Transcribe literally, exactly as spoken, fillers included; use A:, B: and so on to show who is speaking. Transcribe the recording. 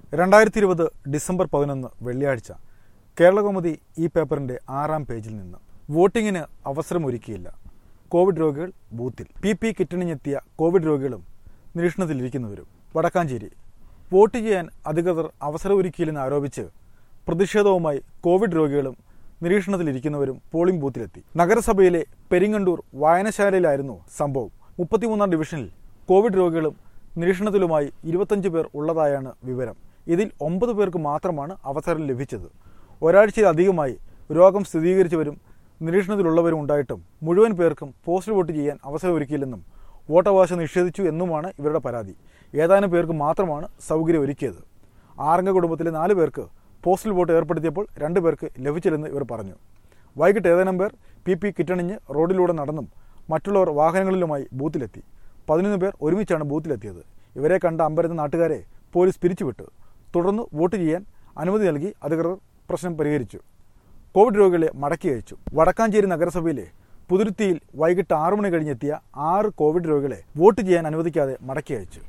A: രണ്ടായിരത്തി ഇരുപത് ഡിസംബർ പതിനൊന്ന് വെള്ളിയാഴ്ച കേരളകൗമുദി ഈ പേപ്പറിന്റെ ആറാം പേജിൽ നിന്ന് വോട്ടിങ്ങിന് അവസരമൊരുക്കിയില്ല. കോവിഡ് രോഗികൾ ബൂത്തിൽ. പി പി കിറ്റണിഞ്ഞെത്തിയ കോവിഡ് രോഗികളും നിരീക്ഷണത്തിലിരിക്കുന്നവരും. വടക്കാഞ്ചേരി. വോട്ട് ചെയ്യാൻ അധികൃതർ അവസരമൊരുക്കിയില്ലെന്ന് ആരോപിച്ച് പ്രതിഷേധവുമായി കോവിഡ് രോഗികളും നിരീക്ഷണത്തിലിരിക്കുന്നവരും പോളിംഗ് ബൂത്തിലെത്തി. നഗരസഭയിലെ പെരിങ്ങണ്ടൂർ വായനശാലയിലായിരുന്നു സംഭവം. മുപ്പത്തിമൂന്നാം ഡിവിഷനിൽ കോവിഡ് രോഗികളും നിരീക്ഷണത്തിലുമായി ഇരുപത്തഞ്ച് പേർ ഉള്ളതായാണ് വിവരം. ഇതിൽ ഒമ്പത് പേർക്ക് മാത്രമാണ് അവസരം ലഭിച്ചത്. ഒരാഴ്ചയിലധികമായി രോഗം സ്ഥിരീകരിച്ചവരും നിരീക്ഷണത്തിലുള്ളവരും ഉണ്ടായിട്ടും മുഴുവൻ പേർക്കും പോസ്റ്റൽ വോട്ട് ചെയ്യാൻ അവസരമൊരുക്കിയില്ലെന്നും വോട്ടവകാശം നിഷേധിച്ചു എന്നുമാണ് ഇവരുടെ പരാതി. ഏതാനും പേർക്ക് മാത്രമാണ് സൗകര്യം ഒരുക്കിയത്. ആറംഗ കുടുംബത്തിലെ നാല് പേർക്ക് പോസ്റ്റൽ വോട്ട് ഏർപ്പെടുത്തിയപ്പോൾ രണ്ടു പേർക്ക് ലഭിച്ചില്ലെന്ന് ഇവർ പറഞ്ഞു. വൈകിട്ട് ഏതാനും പേർ പി പി കിറ്റണിഞ്ഞ് റോഡിലൂടെ നടന്നും മറ്റുള്ളവർ വാഹനങ്ങളിലുമായി ബൂത്തിലെത്തി. പതിനൊന്ന് പേർ ഒരുമിച്ചാണ് ബൂത്തിലെത്തിയത്. ഇവരെ കണ്ട അമ്പരന്ന നാട്ടുകാരെ പോലീസ് പിരിച്ചുവിട്ടു. തുടർന്ന് വോട്ട് ചെയ്യാൻ അനുമതി നൽകി അധികൃതർ പ്രശ്നം പരിഹരിച്ചു. കോവിഡ് രോഗികളെ മടക്കി അയച്ചു. വടക്കാഞ്ചേരി നഗരസഭയിലെ പുതുരുത്തിയിൽ വൈകിട്ട് ആറു മണി കഴിഞ്ഞെത്തിയ ആറ് കോവിഡ് രോഗികളെ വോട്ട് ചെയ്യാൻ അനുവദിക്കാതെ മടക്കി അയച്ചു.